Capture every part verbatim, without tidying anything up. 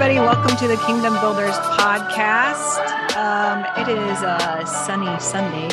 everybody. Welcome to the Kingdom Builders podcast. Um, it is a sunny Sunday.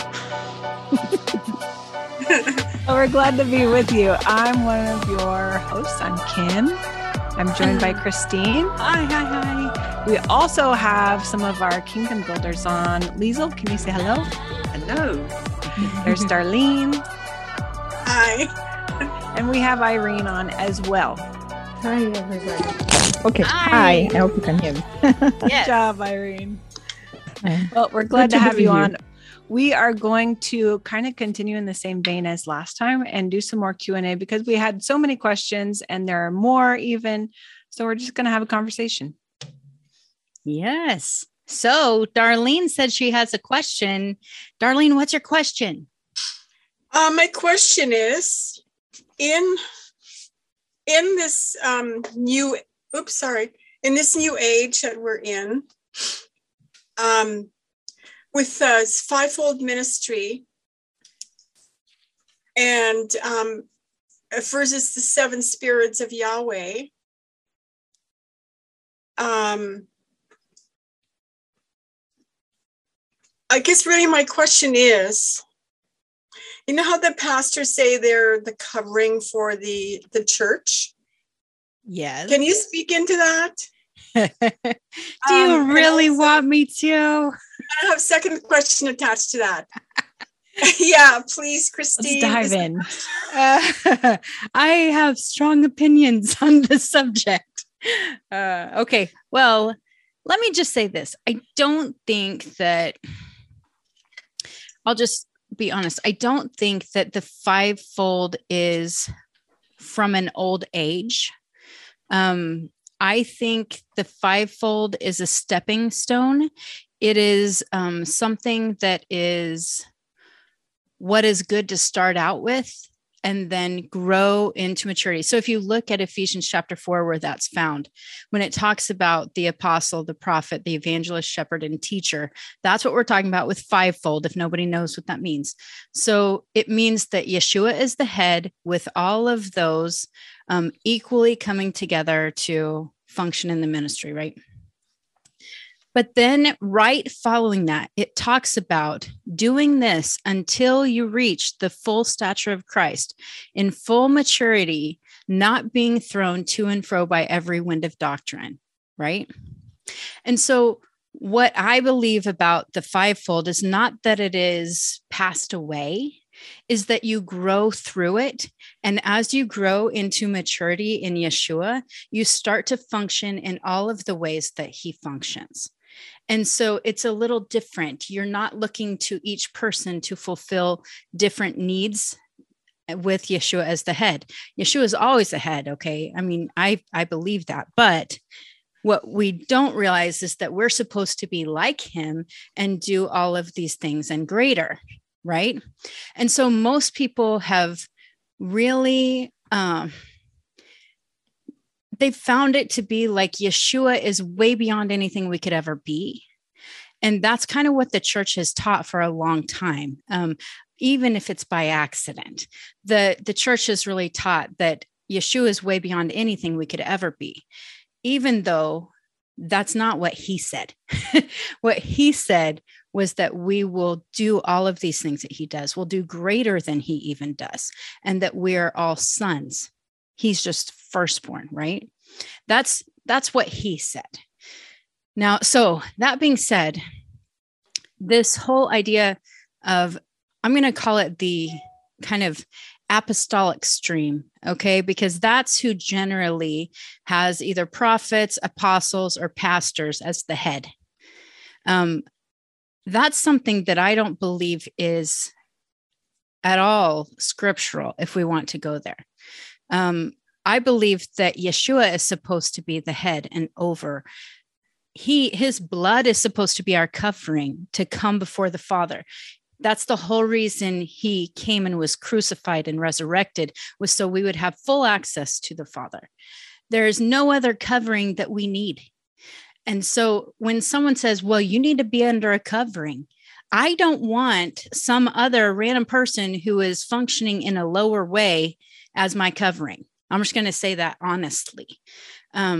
So we're glad to be with you. I'm one of your hosts. I'm Kim. I'm joined by Christine. Hi, hi, hi. We also have some of our Kingdom Builders on. Liesl, can you say hello? Hello. There's Darlene. Hi. And we have Irene on as well. Hi, everybody. Okay. Hi. Hi. I hope you can hear me. Good Yes. job, Irene. Hi. Well, we're glad Good to to have be you here. on. We are going to kind of continue in the same vein as last time and do some more Q and A because we had so many questions and there are more even. So we're just going to have a conversation. Yes. So Darlene said she has a question. Darlene, what's your question? Uh, my question is, in in this um, new, oops, sorry, in this new age that we're in, um, with uh, fivefold ministry and um, versus the seven spirits of Yahweh, um, I guess really my question is, you know how the pastors say they're the covering for the, the church? Yes. Can you speak into that? Do you Um, and really also- want me to? I have a second question attached to that. Yeah, please, Let's Christine. dive Is- in. Uh, I have strong opinions on the subject. Uh, okay. Well, let me just say this. I don't think that, I'll just be honest. I don't think that the fivefold is from an old age. Um, I think the fivefold is a stepping stone. It is um, something that is what is good to start out with and then grow into maturity. So if you look at Ephesians chapter four, where that's found, when it talks about the apostle, the prophet, the evangelist, shepherd, and teacher, that's what we're talking about with fivefold, if nobody knows what that means. So it means that Yeshua is the head with all of those um, equally coming together to function in the ministry, right? But then right following that, it talks about doing this until you reach the full stature of Christ in full maturity, not being thrown to and fro by every wind of doctrine, right? And so what I believe about the fivefold is not that it is passed away, is that you grow through it. And as you grow into maturity in Yeshua, you start to function in all of the ways that he functions. And so it's a little different. You're not looking to each person to fulfill different needs with Yeshua as the head. Yeshua is always the head, okay? I mean, I, I believe that. But what we don't realize is that we're supposed to be like him and do all of these things and greater, right? And so most people have really... Um, they've found it to be like Yeshua is way beyond anything we could ever be. And that's kind of what the church has taught for a long time, um, even if it's by accident. The, the church has really taught that Yeshua is way beyond anything we could ever be, even though that's not what he said. What he said was that we will do all of these things that he does. We'll do greater than he even does, and that we're all sons. He's just firstborn, right? That's that's what he said. Now, so that being said, this whole idea of, I'm going to call it the kind of apostolic stream, okay? Because that's who generally has either prophets, apostles, or pastors as the head. Um, that's something that I don't believe is at all scriptural if we want to go there. Um, I believe that Yeshua is supposed to be the head and over. He, his blood is supposed to be our covering to come before the Father. That's the whole reason he came and was crucified and resurrected, was so we would have full access to the Father. There is no other covering that we need. And so when someone says, well, you need to be under a covering, I don't want some other random person who is functioning in a lower way as my covering. I'm just going to say that honestly. Um,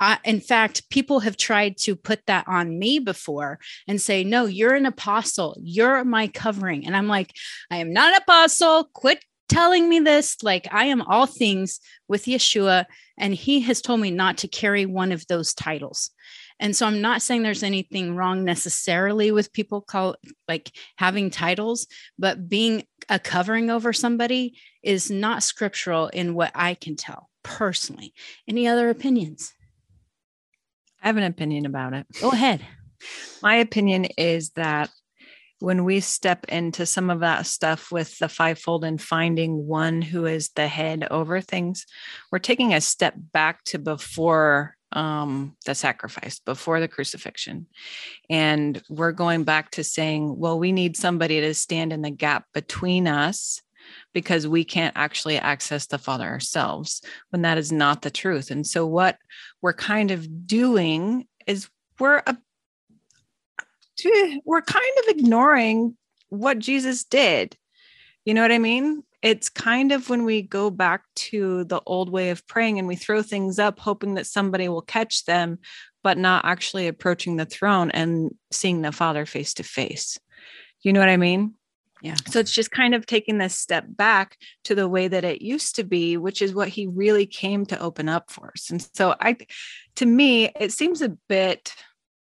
I, in fact, people have tried to put that on me before and say, no, you're an apostle. You're my covering. And I'm like, I am not an apostle. Quit telling me this. Like, I am all things with Yeshua. And he has told me not to carry one of those titles. And so I'm not saying there's anything wrong necessarily with people call like having titles, but being a covering over somebody is not scriptural in what I can tell personally. Any other opinions? I have an opinion about it. Go ahead. My opinion is that when we step into some of that stuff with the fivefold and finding one who is the head over things, we're taking a step back to before um, the sacrifice, before the crucifixion. And we're going back to saying, well, we need somebody to stand in the gap between us because we can't actually access the Father ourselves, when that is not the truth. And so what we're kind of doing is we're a, we're kind of ignoring what Jesus did. You know what I mean? It's kind of when we go back to the old way of praying and we throw things up, hoping that somebody will catch them, but not actually approaching the throne and seeing the Father face to face. You know what I mean? Yeah. So it's just kind of taking this step back to the way that it used to be, which is what he really came to open up for us. And so I, to me, it seems a bit,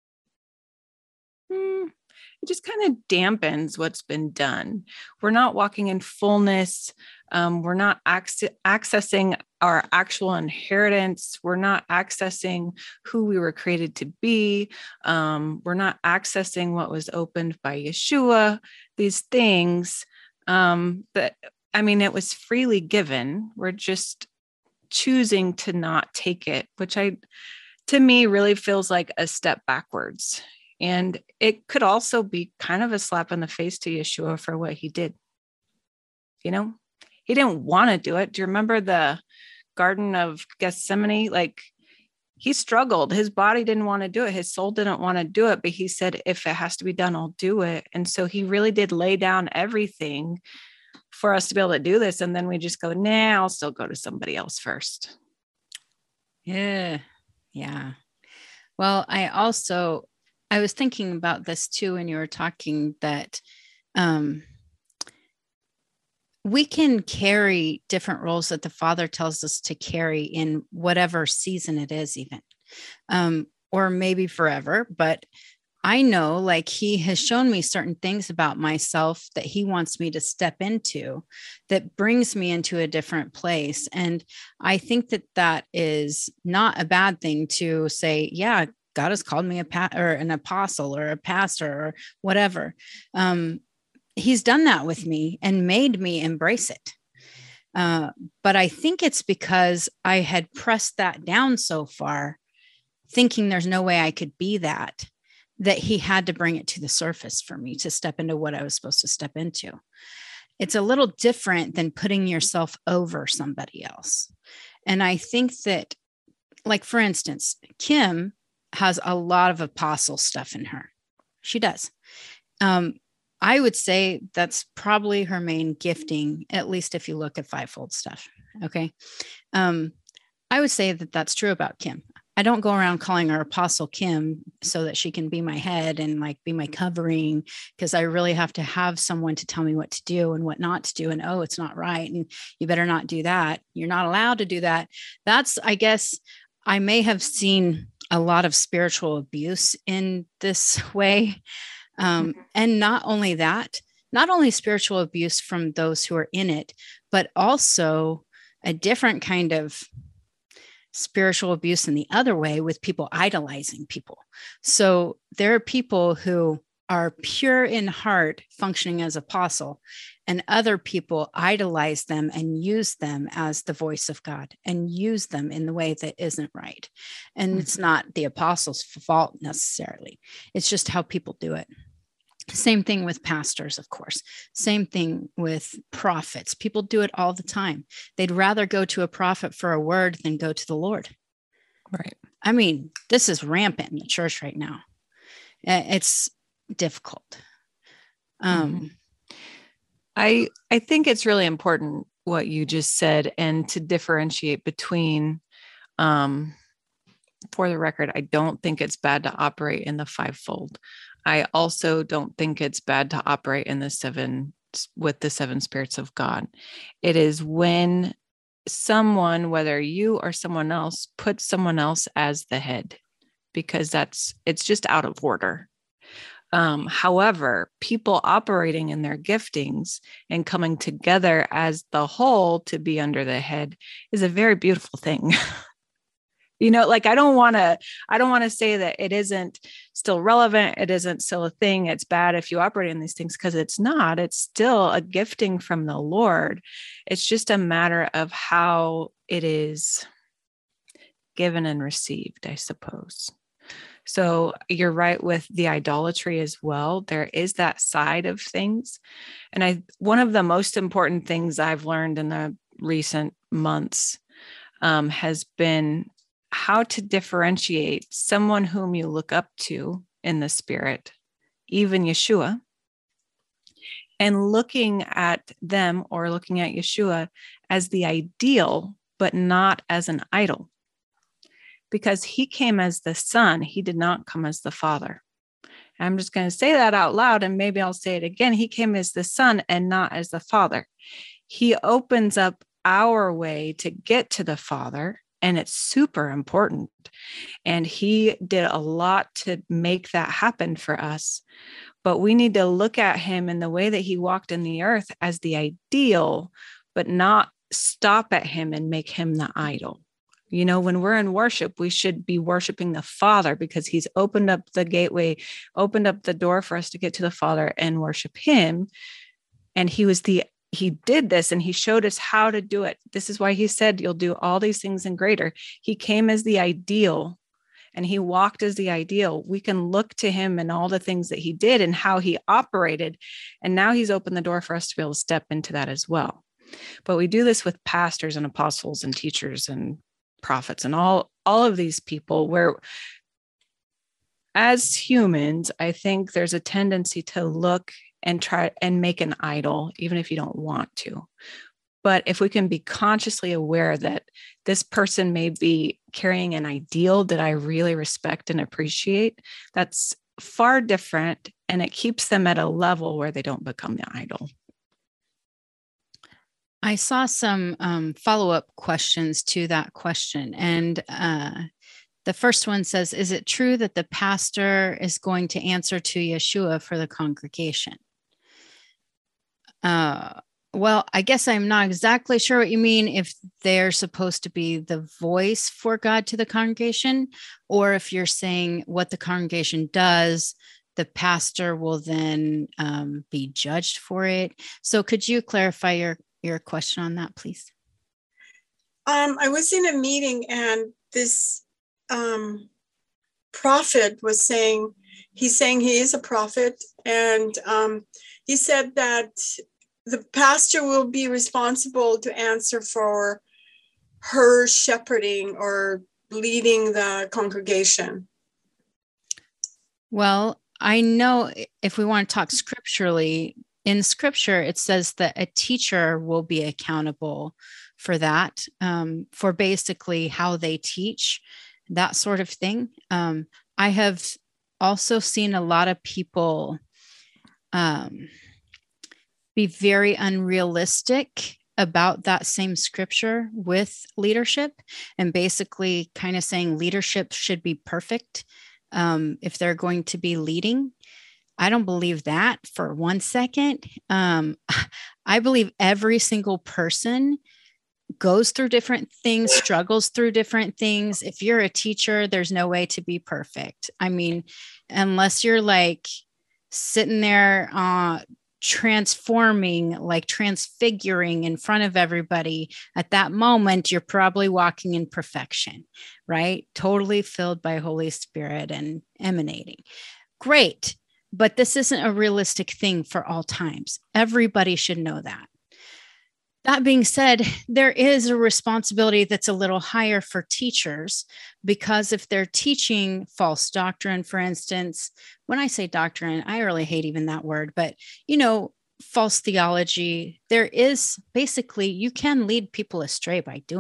hmm, it just kind of dampens what's been done. We're not walking in fullness. Um, we're not ac- accessing our actual inheritance. We're not accessing who we were created to be. Um, we're not accessing what was opened by Yeshua. These things um, that, I mean, it was freely given. We're just choosing to not take it, which I, to me, really feels like a step backwards. And it could also be kind of a slap in the face to Yeshua for what he did. You know, he didn't want to do it. Do you remember the Garden of Gethsemane? Like, he struggled. His body didn't want to do it. His soul didn't want to do it. But he said, if it has to be done, I'll do it. And so he really did lay down everything for us to be able to do this. And then we just go, nah, I'll still go to somebody else first. Yeah. Yeah. Well, I also, I was thinking about this too, when you were talking that um, we can carry different roles that the Father tells us to carry in whatever season it is, even, um, or maybe forever. But I know, like, he has shown me certain things about myself that he wants me to step into that brings me into a different place. And I think that that is not a bad thing to say, yeah, God has called me a pa- or an apostle or a pastor or whatever. Um, he's done that with me and made me embrace it. Uh, but I think it's because I had pressed that down so far, thinking there's no way I could be that, that he had to bring it to the surface for me to step into what I was supposed to step into. It's a little different than putting yourself over somebody else. And I think that, like, for instance, Kim has a lot of apostle stuff in her. She does. Um, I would say that's probably her main gifting, at least if you look at fivefold stuff. Okay. Um, I would say that that's true about Kim. I don't go around calling her Apostle Kim so that she can be my head and like be my covering, because I really have to have someone to tell me what to do and what not to do. And, oh, it's not right. And you better not do that. You're not allowed to do that. That's, I guess, I may have seen a lot of spiritual abuse in this way. Um, and not only that, not only spiritual abuse from those who are in it, but also a different kind of spiritual abuse in the other way, with people idolizing people. So there are people who are pure in heart functioning as apostle, and other people idolize them and use them as the voice of God and use them in the way that isn't right. And mm-hmm. It's not the apostle's fault necessarily. It's just how people do it. Same thing with pastors, of course. Same thing with prophets. People do it all the time. They'd rather go to a prophet for a word than go to the Lord. Right. I mean, this is rampant in the church right now. It's difficult. Um, mm-hmm. I I think it's really important what you just said, and to differentiate between um, for the record, I don't think it's bad to operate in the fivefold. I also don't think it's bad to operate in the seven with the seven spirits of God. It is when someone, whether you or someone else, puts someone else as the head, because that's, it's just out of order. Um, however, people operating in their giftings and coming together as the whole to be under the head is a very beautiful thing. You know, like, I don't want to, I don't want to say that it isn't still relevant. It isn't still a thing. It's bad if you operate in these things, because it's not. It's still a gifting from the Lord. It's just a matter of how it is given and received, I suppose. So you're right with the idolatry as well. There is that side of things. And I, one of the most important things I've learned in the recent months um, has been how to differentiate someone whom you look up to in the spirit, even Yeshua, and looking at them or looking at Yeshua as the ideal, but not as an idol. Because he came as the son, he did not come as the father. I'm just going to say that out loud, and maybe I'll say it again. He came as the son and not as the father. He opens up our way to get to the Father, and it's super important. And he did a lot to make that happen for us. But we need to look at him in the way that he walked in the earth as the ideal, but not stop at him and make him the idol. You know, when we're in worship, we should be worshiping the Father, because he's opened up the gateway, opened up the door for us to get to the Father and worship him. And he was the He did this, and he showed us how to do it. This is why he said, you'll do all these things and greater. He came as the ideal, and he walked as the ideal. We can look to him and all the things that he did and how he operated. And now he's opened the door for us to be able to step into that as well. But we do this with pastors and apostles and teachers and prophets and all, all of these people, where as humans, I think there's a tendency to look and try and make an idol, even if you don't want to. But if we can be consciously aware that this person may be carrying an ideal that I really respect and appreciate, that's far different, and it keeps them at a level where they don't become the idol. I saw some um, follow-up questions to that question. And uh, the first one says, is it true that the pastor is going to answer to Yeshua for the congregation? Uh, well, I guess I'm not exactly sure what you mean, if they're supposed to be the voice for God to the congregation, or if you're saying what the congregation does, the pastor will then um, be judged for it. So could you clarify your, your question on that, please? Um, I was in a meeting, and this um, prophet was saying, he's saying he is a prophet, and um, he said that the pastor will be responsible to answer for her shepherding or leading the congregation. Well, I know if we want to talk scripturally, in scripture, it says that a teacher will be accountable for that, um, for basically how they teach, that sort of thing. Um, I have also seen a lot of people um, be very unrealistic about that same scripture with leadership, and basically kind of saying leadership should be perfect um, if they're going to be leading. I don't believe that for one second. Um, I believe every single person goes through different things, struggles through different things. If you're a teacher, there's no way to be perfect. I mean, unless you're like sitting there uh, transforming, like transfiguring in front of everybody, at that moment, you're probably walking in perfection, right? Totally filled by Holy Spirit and emanating. Great. But this isn't a realistic thing for all times. Everybody should know that. That being said, there is a responsibility that's a little higher for teachers, because if they're teaching false doctrine, for instance, when I say doctrine, I really hate even that word, but you know, false theology, there is basically, you can lead people astray by doing that.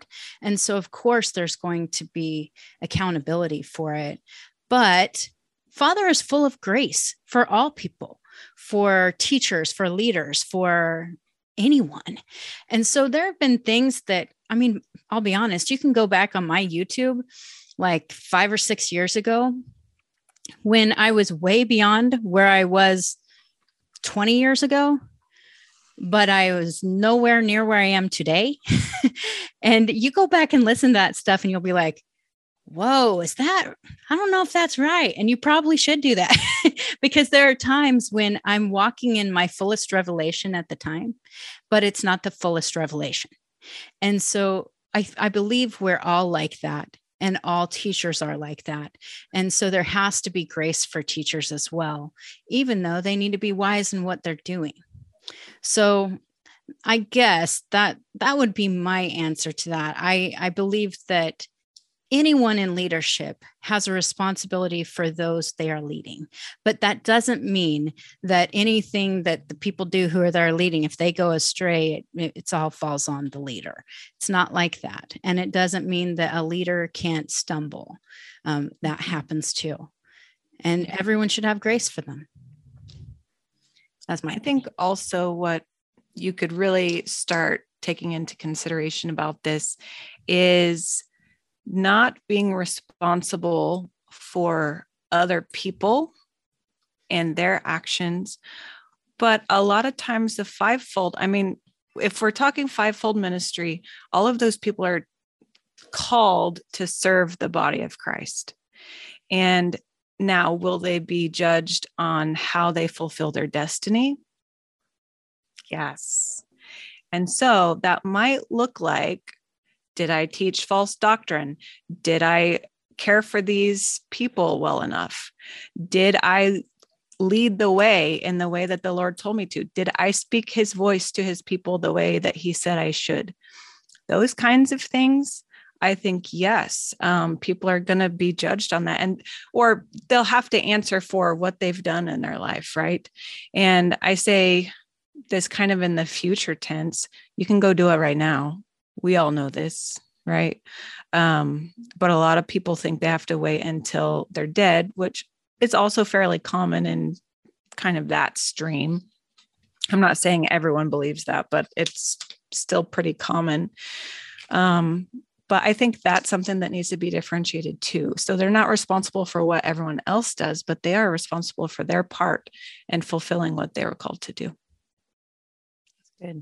And so, of course, there's going to be accountability for it. But Father is full of grace for all people, for teachers, for leaders, for anyone. And so there have been things that, I mean, I'll be honest, you can go back on my YouTube like five or six years ago when I was way beyond where I was twenty years ago, but I was nowhere near where I am today. And you go back and listen to that stuff and you'll be like, whoa, is that, I don't know if that's right. And you probably should do that because there are times when I'm walking in my fullest revelation at the time, but it's not the fullest revelation. And so I, I believe we're all like that. And all teachers are like that. And so there has to be grace for teachers as well, even though they need to be wise in what they're doing. So I guess that that would be my answer to that. I, I believe that anyone in leadership has a responsibility for those they are leading. But that doesn't mean that anything that the people do who are there leading, if they go astray, it, it's all falls on the leader. It's not like that. And it doesn't mean that a leader can't stumble. Um, that happens too. And everyone should have grace for them. That's my I think also what you could really start taking into consideration about this is not being responsible for other people and their actions. But a lot of times the fivefold, I mean, if we're talking fivefold ministry, all of those people are called to serve the body of Christ. And now, will they be judged on how they fulfill their destiny? Yes. And so that might look like, did I teach false doctrine? Did I care for these people well enough? Did I lead the way in the way that the Lord told me to? Did I speak his voice to his people the way that he said I should? Those kinds of things, I think, yes, um, people are going to be judged on that, and or they'll have to answer for what they've done in their life, right? And I say this kind of in the future tense. You can go do it right now. We all know this, right? Um, but a lot of people think they have to wait until they're dead, which is also fairly common in kind of that stream. I'm not saying everyone believes that, but it's still pretty common. Um, but I think that's something that needs to be differentiated too. So they're not responsible for what everyone else does, but they are responsible for their part in fulfilling what they were called to do. Good.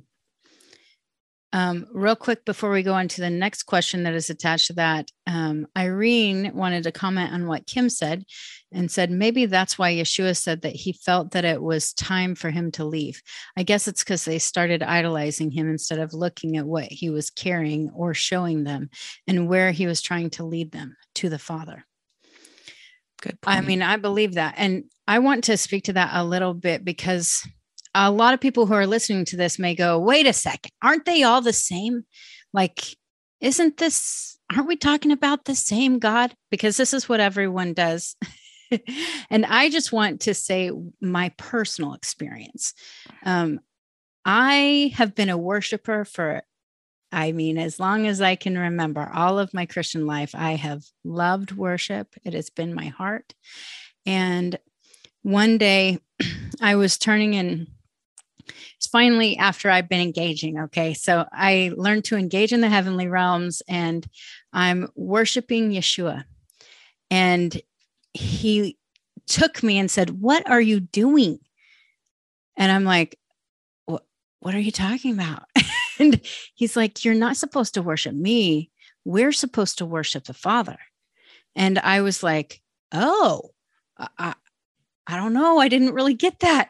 Um, real quick, before we go on to the next question that is attached to that, um, Irene wanted to comment on what Kim said and said, maybe that's why Yeshua said that he felt that it was time for him to leave. I guess it's because they started idolizing him instead of looking at what he was carrying or showing them and where he was trying to lead them to the Father. Good point. I mean, I believe that. And I want to speak to that a little bit because a lot of people who are listening to this may go, wait a second, aren't they all the same? Like, isn't this, aren't we talking about the same God? Because this is what everyone does. And I just want to say my personal experience. Um, I have been a worshiper for, I mean, as long as I can remember, all of my Christian life, I have loved worship. It has been my heart. And one day I was turning in. It's finally after I've been engaging. Okay. So I learned to engage in the heavenly realms and I'm worshiping Yeshua. And he took me and said, what are you doing? And I'm like, what, what are you talking about? And he's like, you're not supposed to worship me. We're supposed to worship the Father. And I was like, oh, I, I don't know. I didn't really get that.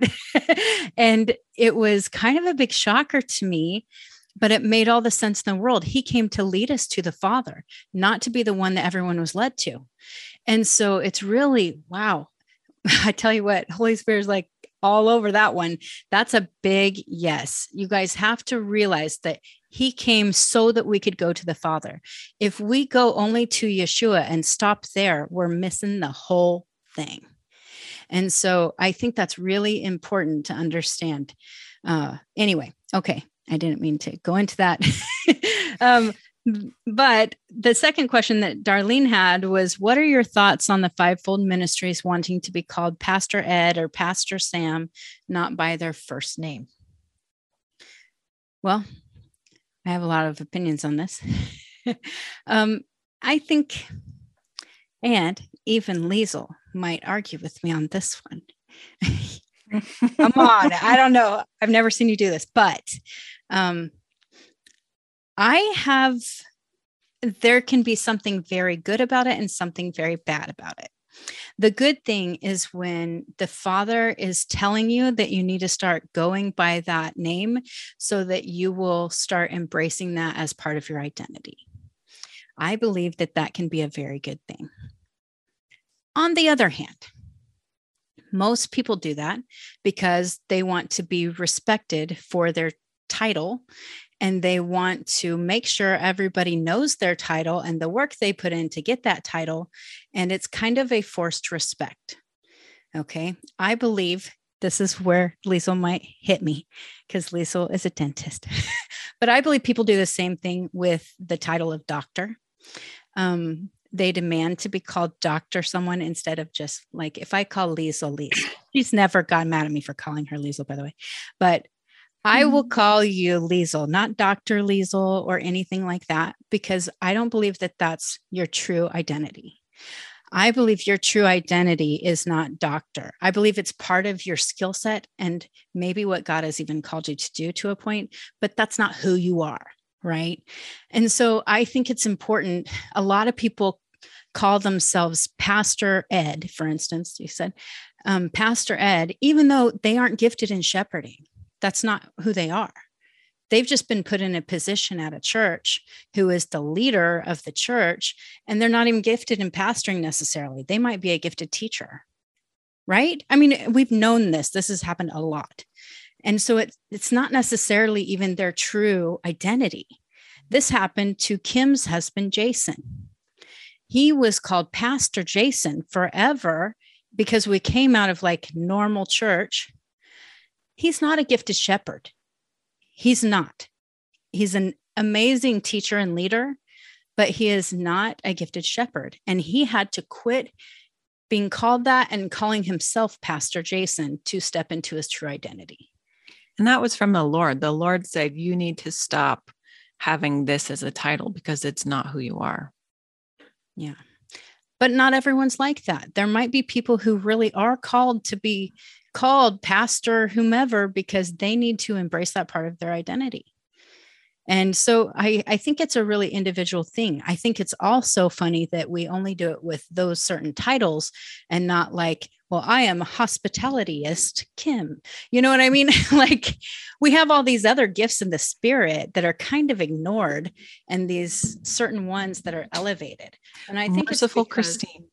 And it was kind of a big shocker to me, but it made all the sense in the world. He came to lead us to the Father, not to be the one that everyone was led to. And so it's really, wow. I tell you what, Holy Spirit is like all over that one. That's a big yes. You guys have to realize that he came so that we could go to the Father. If we go only to Yeshua and stop there, we're missing the whole thing. And so I think that's really important to understand. Uh, anyway, okay. I didn't mean to go into that. um, But the second question that Darlene had was, what are your thoughts on the fivefold ministries wanting to be called Pastor Ed or Pastor Sam, not by their first name? Well, I have a lot of opinions on this. um, I think, and even Liesl might argue with me on this one. Come on. I don't know. I've never seen you do this, but um, I have, there can be something very good about it and something very bad about it. The good thing is when the Father is telling you that you need to start going by that name so that you will start embracing that as part of your identity. I believe that that can be a very good thing. On the other hand, most people do that because they want to be respected for their title, and they want to make sure everybody knows their title and the work they put in to get that title. And it's kind of a forced respect. Okay. I believe this is where Liesl might hit me because Liesl is a dentist. But I believe people do the same thing with the title of doctor. Um, they demand to be called Doctor someone instead of just like, if I call Liesl Liesl, she's never gotten mad at me for calling her Liesl, by the way, but I will call you Liesl, not Doctor Liesl or anything like that, because I don't believe that that's your true identity. I believe your true identity is not doctor. I believe it's part of your skill set and maybe what God has even called you to do to a point, but that's not who you are, right? And so I think it's important. A lot of people call themselves Pastor Ed, for instance, you said, um, Pastor Ed, even though they aren't gifted in shepherding. That's not who they are. They've just been put in a position at a church who is the leader of the church, and they're not even gifted in pastoring necessarily. They might be a gifted teacher, right? I mean, we've known this. This has happened a lot. And so it, it's not necessarily even their true identity. This happened to Kim's husband, Jason. He was called Pastor Jason forever because we came out of like normal church. He's not a gifted shepherd. He's not. He's an amazing teacher and leader, but he is not a gifted shepherd. And he had to quit being called that and calling himself Pastor Jason to step into his true identity. And that was from the Lord. The Lord said, you need to stop having this as a title because it's not who you are. Yeah. But not everyone's like that. There might be people who really are called to be called pastor, whomever, because they need to embrace that part of their identity. And so I, I think it's a really individual thing. I think it's also funny that we only do it with those certain titles and not like, well, I am a hospitalityist, Kim. You know what I mean? Like we have all these other gifts in the spirit that are kind of ignored and these certain ones that are elevated. And I think Merciful it's because- Christine.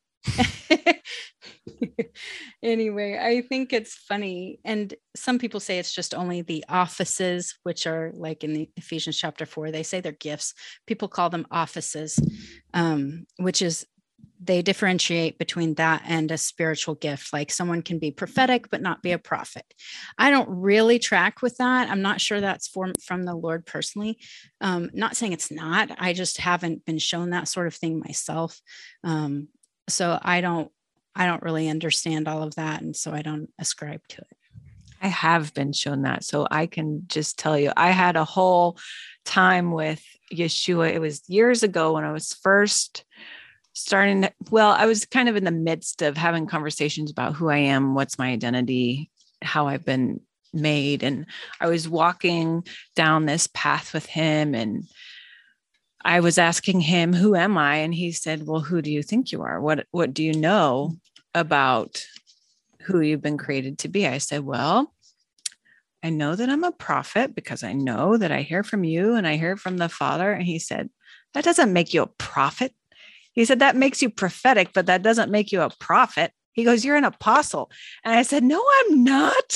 Anyway, I think it's funny. And some people say it's just only the offices, which are like in the Ephesians chapter four, they say they're gifts. People call them offices, um, which is they differentiate between that and a spiritual gift. Like someone can be prophetic, but not be a prophet. I don't really track with that. I'm not sure that's from, from the Lord personally. Um, not saying it's not, I just haven't been shown that sort of thing myself. Um, so I don't, I don't really understand all of that. And so I don't ascribe to it. I have been shown that. So I can just tell you, I had a whole time with Yeshua. It was years ago when I was first starting. To, well, I was kind of in the midst of having conversations about who I am, what's my identity, how I've been made. And I was walking down this path with him and I was asking him, who am I? And he said, well, who do you think you are? What, what do you know about who you've been created to be? I said, well, I know that I'm a prophet because I know that I hear from you and I hear from the Father. And he said, that doesn't make you a prophet. He said, that makes you prophetic, but that doesn't make you a prophet. He goes, you're an apostle. And I said, no, I'm not.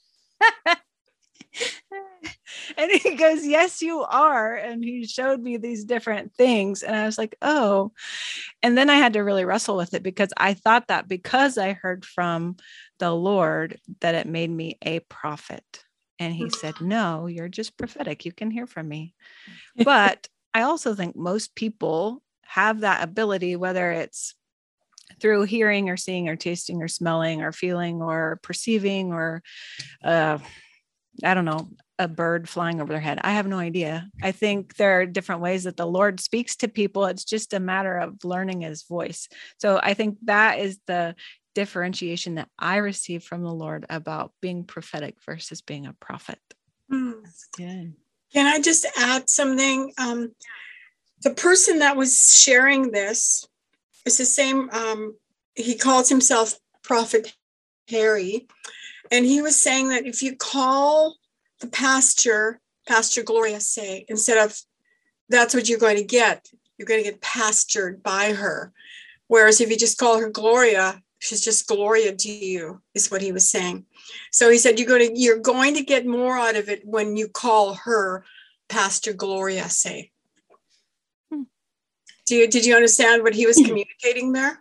And he goes, yes, you are. And he showed me these different things. And I was like, oh, and then I had to really wrestle with it because I thought that because I heard from the Lord that it made me a prophet. And he said, no, you're just prophetic. You can hear from me. But I also think most people have that ability, whether it's through hearing or seeing or tasting or smelling or feeling or perceiving or, uh, I don't know, a bird flying over their head. I have no idea. I think there are different ways that the Lord speaks to people. It's just a matter of learning his voice. So I think that is the differentiation that I receive from the Lord about being prophetic versus being a prophet. Hmm. That's good. Can I just add something? Um, the person that was sharing this is the same. Um, he calls himself Prophet Harry. And he was saying that if you call the pastor, Pastor Gloria, say, instead of that's what you're going to get, you're going to get pastored by her. Whereas if you just call her Gloria, she's just Gloria to you, is what he was saying. So he said, you're going to, you're going to get more out of it when you call her Pastor Gloria, say. Hmm. Do you, did you understand what he was communicating there?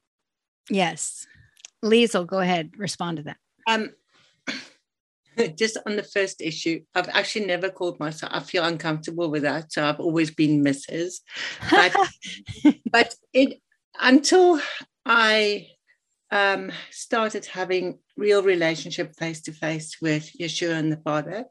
Yes. Liesl, go ahead. Respond to that. Um, just on the first issue, I've actually never called myself. I feel uncomfortable with that, so I've always been Missus But but it until I um, started having real relationship face to face with Yeshua and the Father,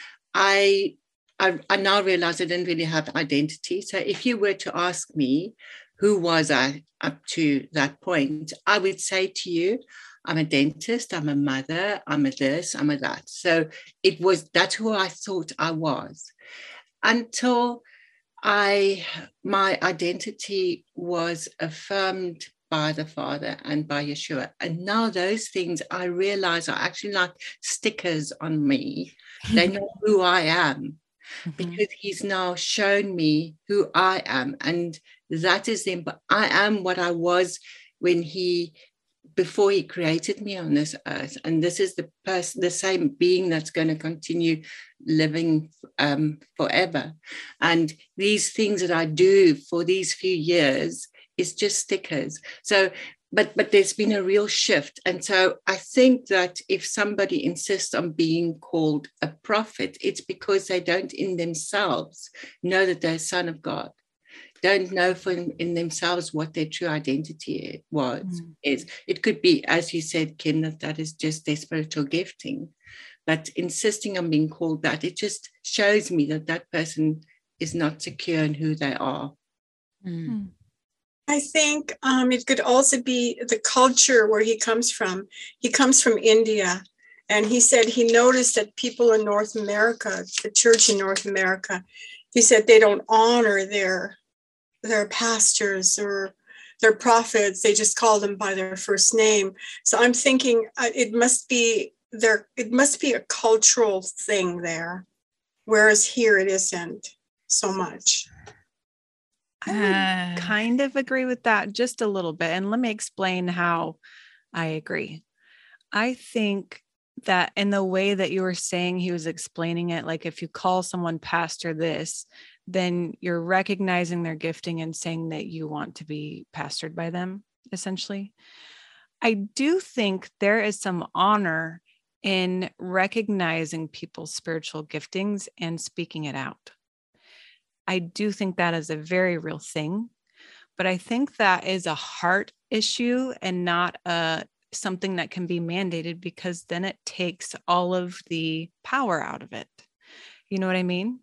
I, I I now realize I didn't really have identity. So if you were to ask me who was I up to that point, I would say to you, I'm a dentist, I'm a mother, I'm a this, I'm a that. So it was, that's who I thought I was until I, my identity was affirmed by the Father and by Yeshua. And now those things I realize are actually like stickers on me. They know who I am because he's now shown me who I am. And that is them. But I am what I was when he before he created me on this earth. And this is the person, the same being that's going to continue living um, forever. And these things that I do for these few years is just stickers. So, but but there's been a real shift. And so I think that if somebody insists on being called a prophet, it's because they don't in themselves know that they're a son of God. Don't know for in, in themselves what their true identity was mm. is. It could be, as you said, Ken, that that is just their spiritual gifting. But insisting on being called that, it just shows me that that person is not secure in who they are. Mm. I think um, it could also be the culture where he comes from. He comes from India. And he said he noticed that people in North America, the church in North America, he said they don't honor their their pastors or their prophets. They just call them by their first name. So I'm thinking uh, it must be there. It must be a cultural thing there, whereas here it isn't so much. I would kind of agree with that just a little bit. And let me explain how I agree. I think that in the way that you were saying, he was explaining it, like if you call someone pastor this, then you're recognizing their gifting and saying that you want to be pastored by them, essentially. I do think there is some honor in recognizing people's spiritual giftings and speaking it out. I do think that is a very real thing, but I think that is a heart issue and not a something that can be mandated, because then it takes all of the power out of it. You know what I mean?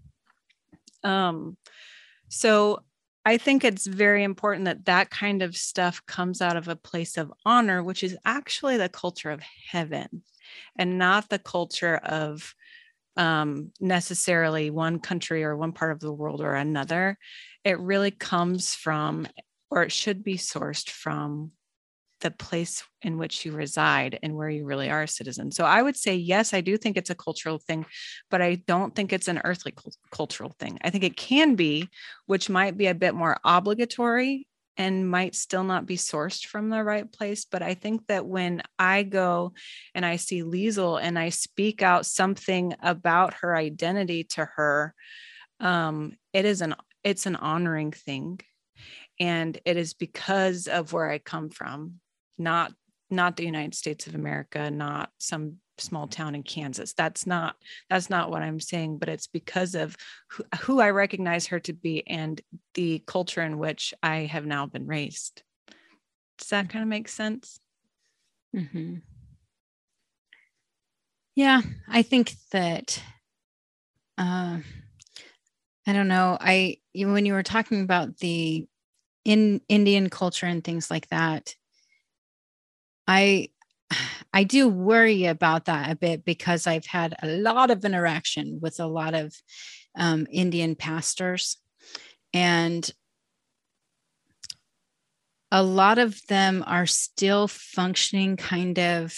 Um, so I think it's very important that that kind of stuff comes out of a place of honor, which is actually the culture of heaven and not the culture of um, necessarily one country or one part of the world or another. It really comes from, or it should be sourced from, the place in which you reside and where you really are a citizen. So I would say, yes, I do think it's a cultural thing, but I don't think it's an earthly cult- cultural thing. I think it can be, which might be a bit more obligatory and might still not be sourced from the right place. But I think that when I go and I see Liesl and I speak out something about her identity to her, um, it is an, it's an honoring thing. And it is because of where I come from. Not, not the United States of America, not some small town in Kansas. That's not, that's not what I'm saying, but it's because of who, who I recognize her to be and the culture in which I have now been raised. Does that kind of make sense? Mm-hmm. Yeah, I think that, uh, I don't know. I, you- when you were talking about the in Indian culture and things like that, I, I do worry about that a bit because I've had a lot of interaction with a lot of um, Indian pastors, and a lot of them are still functioning kind of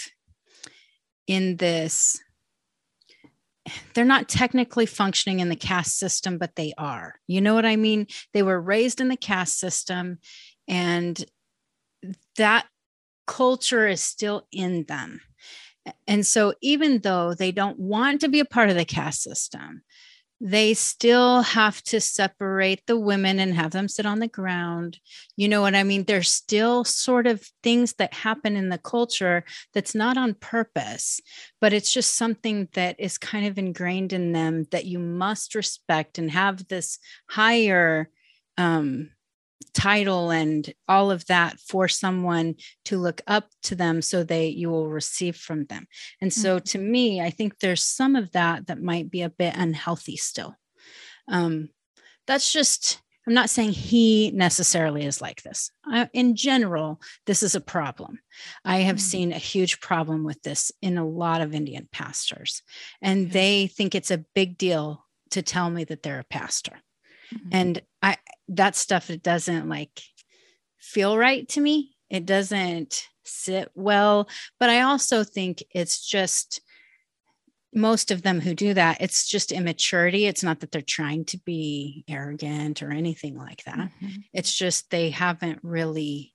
in this, they're not technically functioning in the caste system, but they are. You know what I mean? They were raised in the caste system, and that culture is still in them. And so even though they don't want to be a part of the caste system, they still have to separate the women and have them sit on the ground. You know what I mean? There's still sort of things that happen in the culture that's not on purpose, but it's just something that is kind of ingrained in them that you must respect and have this higher um, title and all of that for someone to look up to them so they you will receive from them. And so to me, I think there's some of that that might be a bit unhealthy still. Um, that's just, I'm not saying he necessarily is like this. Uh, in general, this is a problem. I have mm-hmm. seen a huge problem with this in a lot of Indian pastors, and okay. they think it's a big deal to tell me that they're a pastor. Mm-hmm. And I, that stuff, it doesn't like feel right to me. It doesn't sit well, but I also think it's just most of them who do that. It's just immaturity. It's not that they're trying to be arrogant or anything like that. Mm-hmm. It's just, they haven't really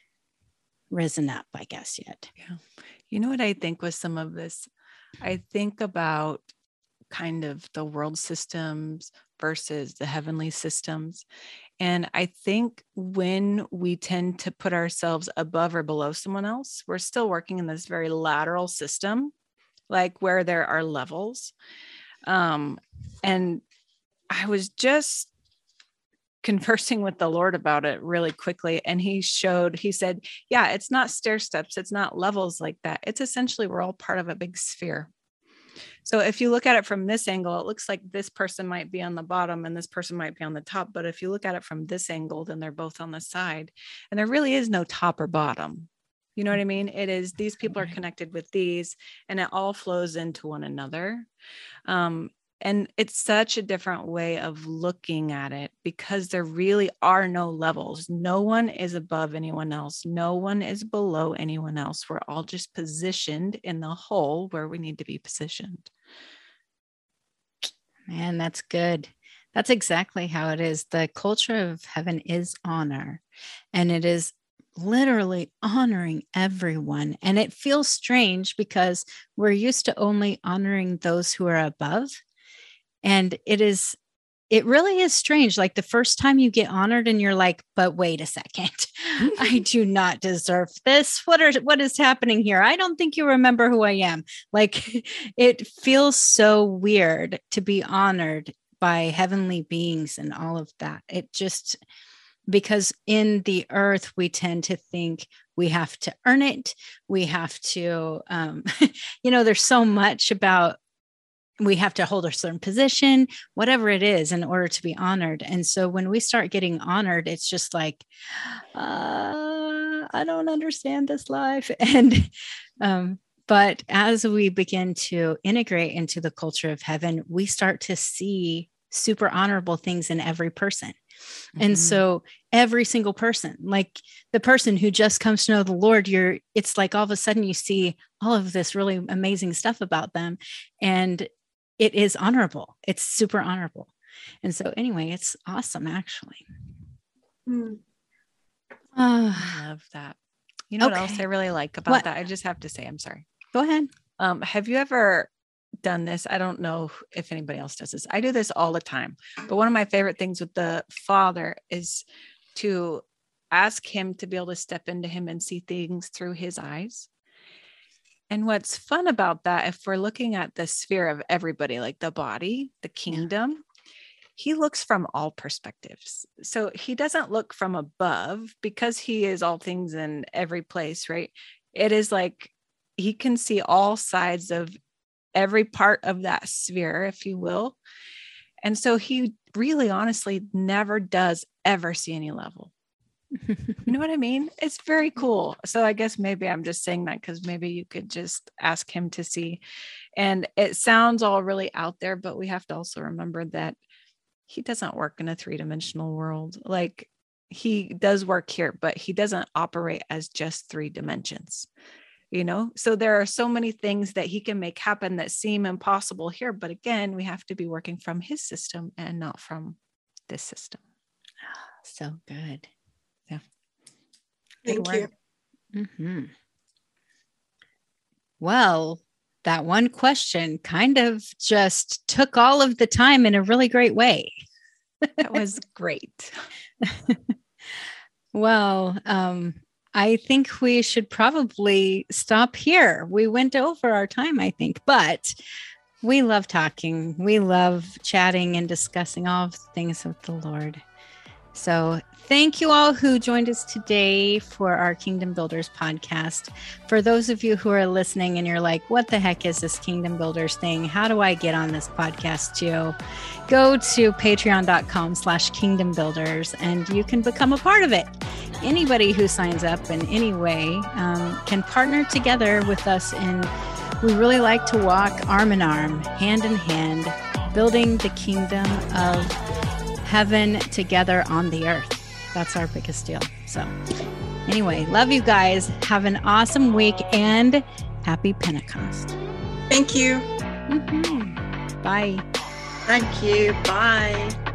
risen up, I guess, yet. Yeah. You know what I think with some of this, I think about kind of the world systems versus the heavenly systems. And I think when we tend to put ourselves above or below someone else, we're still working in this very lateral system, like where there are levels. Um, and I was just conversing with the Lord about it really quickly. And he showed, he said, yeah, it's not stair steps. It's not levels like that. It's essentially, we're all part of a big sphere. So if you look at it from this angle, it looks like this person might be on the bottom and this person might be on the top. But if you look at it from this angle, then they're both on the side. And there really is no top or bottom. You know what I mean? It is, these people are connected with these, and it all flows into one another. Um, and it's such a different way of looking at it because there really are no levels. No one is above anyone else. No one is below anyone else. We're all just positioned in the whole where we need to be positioned. Man, that's good. That's exactly how it is. The culture of heaven is honor, and it is literally honoring everyone. And it feels strange because we're used to only honoring those who are above. And it is, it really is strange. Like the first time you get honored and you're like, but wait a second, I do not deserve this. What are, what is happening here? I don't think you remember who I am. Like it feels so weird to be honored by heavenly beings and all of that. It just, because in the earth, we tend to think we have to earn it. We have to, um, you know, there's so much about, we have to hold a certain position, whatever it is, in order to be honored. And so when we start getting honored, it's just like, uh, I don't understand this life. And, um, but as we begin to integrate into the culture of heaven, we start to see super honorable things in every person. Mm-hmm. And so every single person, like the person who just comes to know the Lord, you're, it's like all of a sudden you see all of this really amazing stuff about them. And it is honorable. It's super honorable. And so anyway, it's awesome, actually. Hmm. Uh, I love that. You know okay. what else I really like about what? that? I just have to say, I'm sorry. Go ahead. Um, have you ever done this? I don't know if anybody else does this. I do this all the time. But one of my favorite things with the Father is to ask him to be able to step into him and see things through his eyes. And what's fun about that, if we're looking at the sphere of everybody, like the body, the kingdom, yeah. he looks from all perspectives. So he doesn't look from above because he is all things in every place, right? It is like he can see all sides of every part of that sphere, if you will. And so he really honestly never does ever see any level. You know what I mean? It's very cool. So I guess maybe I'm just saying that because maybe you could just ask him to see. And it sounds all really out there, but we have to also remember that he doesn't work in a three-dimensional world. Like he does work here, but he doesn't operate as just three dimensions. You know, so there are so many things that he can make happen that seem impossible here. But again, we have to be working from his system and not from this system. Oh, so good. Yeah. Thank you. Mm-hmm. Well, that one question kind of just took all of the time in a really great way. That was great. Well, um, I think we should probably stop here. We went over our time, I think, but we love talking. We love chatting and discussing all things of the Lord. So thank you all who joined us today for our Kingdom Builders podcast. For those of you who are listening and you're like, what the heck is this Kingdom Builders thing? How do I get on this podcast too? Go to patreon.com slash Kingdom Builders and you can become a part of it. Anybody who signs up in any way um, can partner together with us. And we really like to walk arm in arm, hand in hand, building the kingdom of heaven together on the earth. That's our biggest deal. So anyway, love you guys. Have an awesome week and happy Pentecost. Thank you. Mm-hmm. Bye. Thank you. Bye.